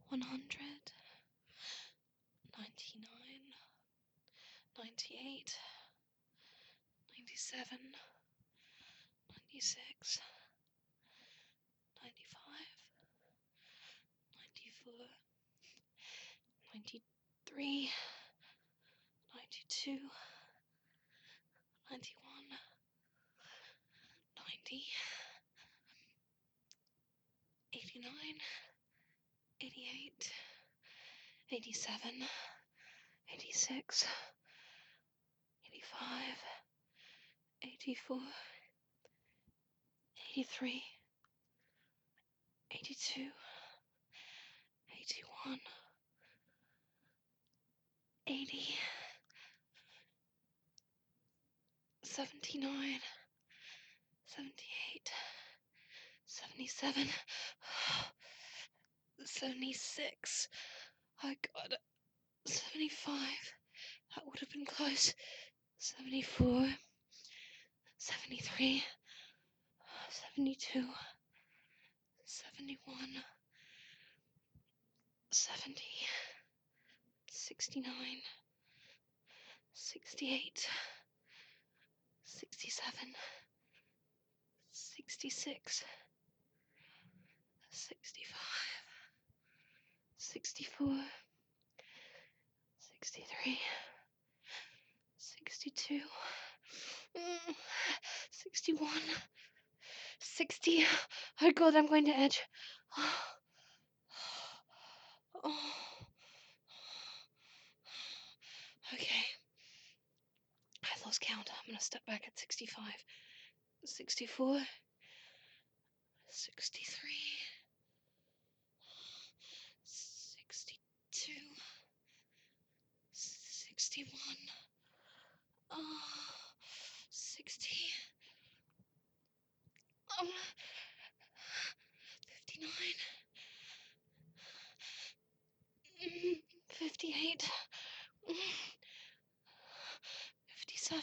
100, 99, 98, 97, 96, 95, 94, 93, 92, 91, 90, 89, 88, 87, 86, 85, 84, 83, 82, 81, 80, 79, 78, 77, 76, oh god, 75, that would have been close, 74, 73, 72, 71, 70, 69, 68, 67, 66, 65, 64, 63, 62, 61, 60. Oh god, I'm going to edge. Oh. Okay. I lost count. I'm gonna step back at 65, 64, 63, 62, 61, 60, 59, 58, 57,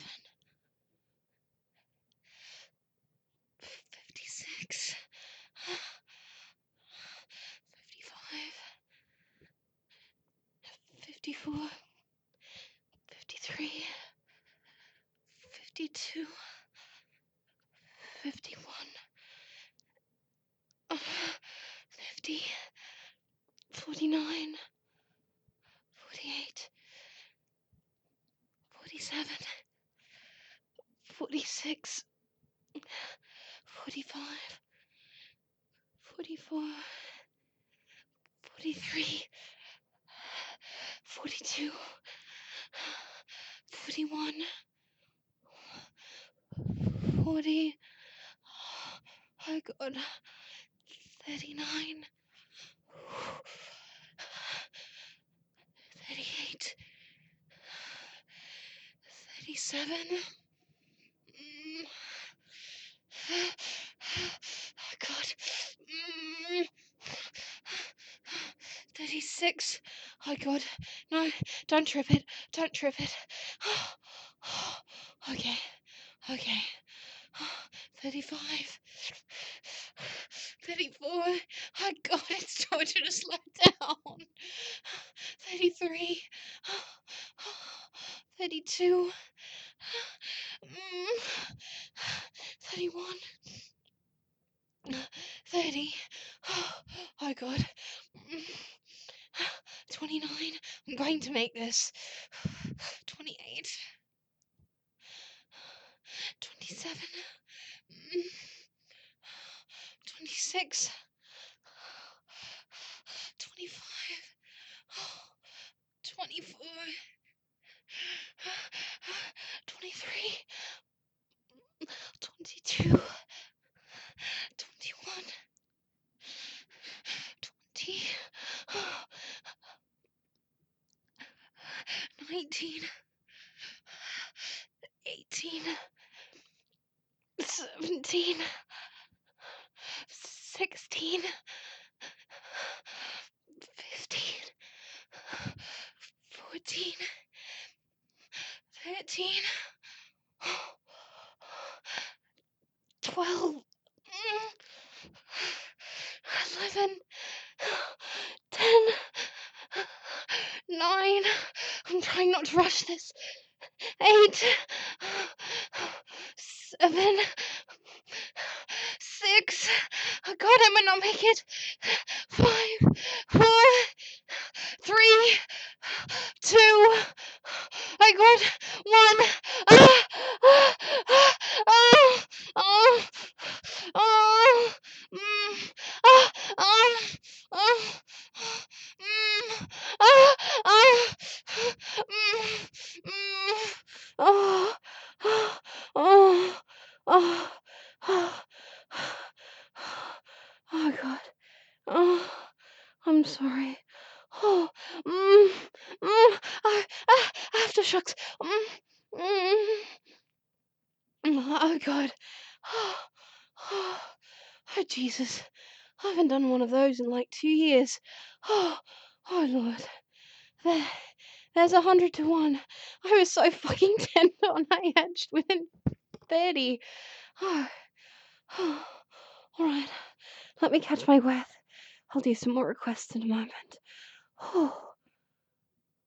56, 55, 54, 53, 52, 51, 50, 49, 48, 47, 46, 45, 44, 43, 42, 41, 40, oh god, 39, 38, 37, oh god, 36, oh god, no, don't trip it, okay, 35, 34, oh god, it's time to slow down, 33, 32, 31, 30, oh god, 29, I'm going to make this, 28, 27, 26, 25, 24, 23, 22, 21, 20, 19, 18, 17, 16, 15, 14, 13, 12, 11, 10, 9. I'm trying not to rush this. 8. 7. 6. Oh God, I might not make it. 5. 4. 3. 2. I got 1. Ah, ah, ah, oh, oh, oh, ah, ah, mm, ah, ah, oh, oh, oh, oh, oh, oh God. Oh, I'm sorry. Oh, mm, aftershocks. Oh God. Oh, oh, oh, Jesus. I haven't done one of those in like 2 years. Oh, oh Lord. There's 100 to 1. I was so fucking tender on that edge within 30. Oh, oh. Alright. Let me catch my breath. I'll do some more requests in a moment. Oh.